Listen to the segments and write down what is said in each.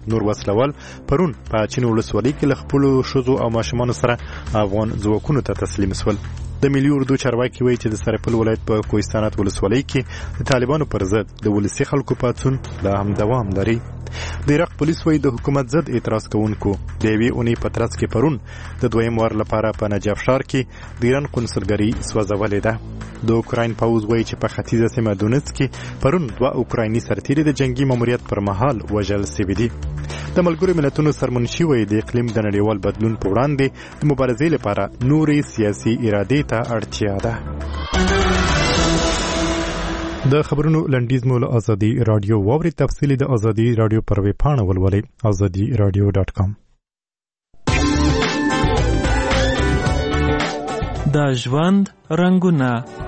نور وسلوال پرون په چین ولسوالۍ کې له خپلو ښځو او ماشومانو سره افغان ځواکونو ته تسلیم شول. د ملي اردو چارواکي وایي چې د سرپل ولایت په کوهستانات ولسوالۍ کې د طالبانو پر ضد د ولسي خلکو پاڅون لا هم دوام لري. د عراق پولیس وایي د حکومت ضد اعتراض کوونکو د یوې اونۍ په ترڅ کې پرون د دویم وار لپاره په نجف ښار کې د ایران قونسلګري سوځولې ده. د اوکراین پوځ وایي چې په ختیځه سیمه دونیتسک کې پرون 2 اوکرایني سرتیري د جنگي ماموریت پر مهال وژل شوي دي. د ملګرو ملتونو سرمنشي وایي د اقلیم د نړیوال بدلون په وړاندې د مبارزې لپاره نورې سیاسي ارادې ته اړتیا ده. د خبرونو لنډیز مو له ازادي رادیو واوري. تفصیلی د ازادي رادیو پر ویب پاڼه ولولئ azadiradio.com. د ژوند رنگونه.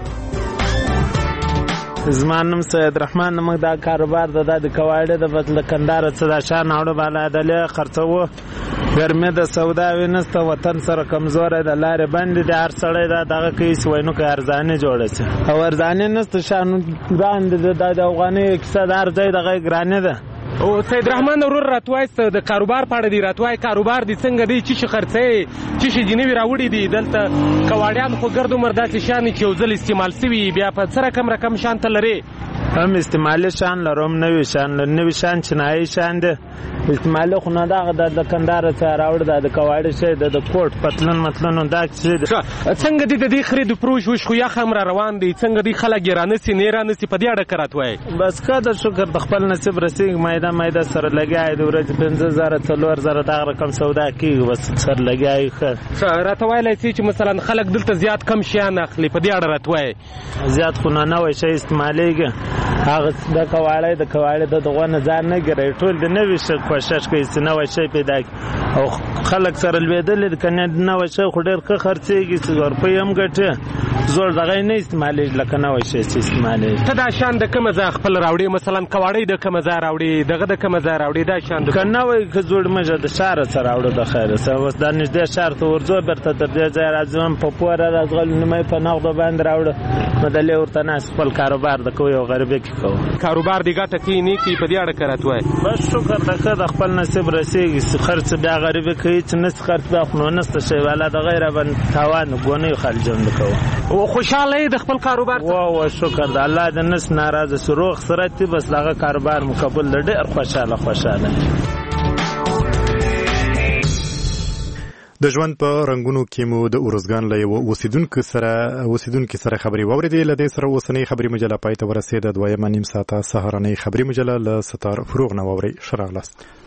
زما نوم سید رحمان موږ دا کاروبار د کواړې د بدل کندهار څخه د شان اورو بالا د خرڅو ګرمه د سودا وینسته وطن سره کمزور د لارې باندې د هر سړی دغه کیس وینو که ارزانه جوړه شي او ارزانه نست شان باندې د افغاني اقتصادار ځای دغه ګرانه ده. او سید رحمان ورور راتوایست د کاروبار پاړه دی راتوای کاروبار دي څنګه دی چې خرڅې چې جنوي راوړي دي دلته کواړیان خو ګرد عمر داسې شان چې وزل استعمال سوي بیا په سره رقم شان تلري هم استعمالي شان لروم نوي شان چنایي شان ده استعمالي خو نه د کندهار څخه راوړ د کواړی شي د کوټ پتلون متلون دا څنګه دي د دې خرید پروش وش خو یا خمر روان دي څنګه دي خلک ګرانه سي نه رانه سي په دې اړه کراتوي بس قدر شکر د خپل نصیب رسیږي مایده سره لګای د ورځ 5000 4000 دا رقم سودا کیږي بس سره لګای ښه راتوایلای چې مثلا خلک دلته زیات کم شیان اخلي په دې اړه راتوي زیات خو نه وای شي استعمالېږي هغه د کواړې د دغه نه ځان نه ګرځي ټول د نوې شک کوشش کوي چې نوې شي پیدا او خلک سره لویدل کنه نوې شي خو ډېر ښه خرڅېږي چې روپۍ هم ګټي زور دغه نه استعمالېږي لکه نوې شي چې استعمالېږي. ته دا شان د کومه ځای خپل راوړي مثلا کواړې د کومه ځای راوړي دغه د کومه ځای راوړي دا شان د کنه وای که جوړ مجه د شهر سره راوړو د خیر سره اوس د نږدې شهر ته ورځو برته تر دې ځای راځم په پوره راځغل نیمه په نغد باندې راوړو مدلې ورته ناس خپل کاروبار د کوی او غریبه کې کوو کاروبار دی ګټه کې نه کی په دې اړه کراتوي بس شکر د خپل نصیب رسیږي خرڅ بیا غریبه کوي چې نس خرڅ به خو نست شي والا د غیره باندې تاوان غونې خلجون کوو او خوشاله د خپل کاروبار او شکر د الله د نس ناراضه سروغ سره تی بس دغه کاروبار مقبول ډېر خوشاله. د ژوند په رنگونو کې مو د اورزګان له یو اوسیدونکو سره خبرې واورېدې. له دې سره اوسنۍ خبري مجله پای ته ورسېده. دویمه نیم ساعته سهارنۍ خبري مجله له ستار فروغ نه واورئ. ښه راغلاست.